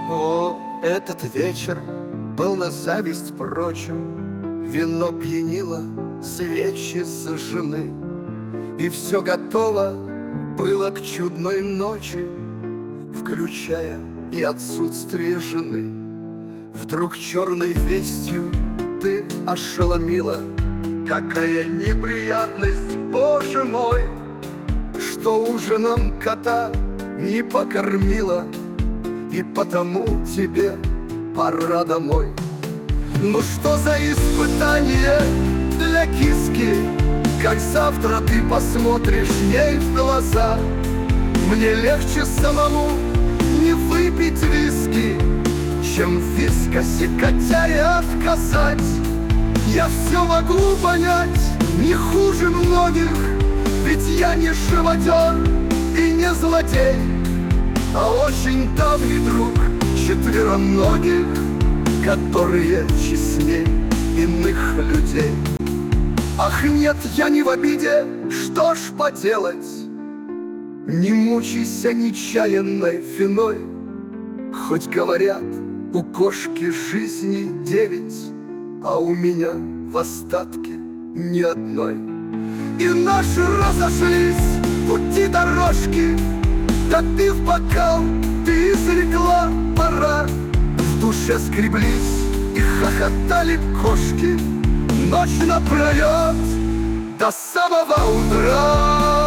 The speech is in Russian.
О, этот вечер был на зависть прочим. Вино пьянило, свечи зажжены, и все готово было к чудной ночи, включая и отсутствие жены. Вдруг черной вестью ты ошеломила. Какая неприятность, Боже мой, что ужином кота не покормила, и потому тебе пора домой. Ну что за испытание для киски, как завтра ты посмотришь ей в глаза? Мне легче самому не выпить виски, чем в вискосе котяре отказать. Я все могу понять, не хуже многих, ведь я не живодер и не злодей, а очень давний друг четвероногих, которые честней иных людей. Ах нет, я не в обиде, что ж поделать? Не мучайся нечаянной виной, хоть говорят, у кошки жизни 9, а у меня в остатке ни одной. И наши разошлись пути дорожки, допив бокал, ты изрекла пора. В душе скреблись и хохотали кошки ночь напролет до самого утра.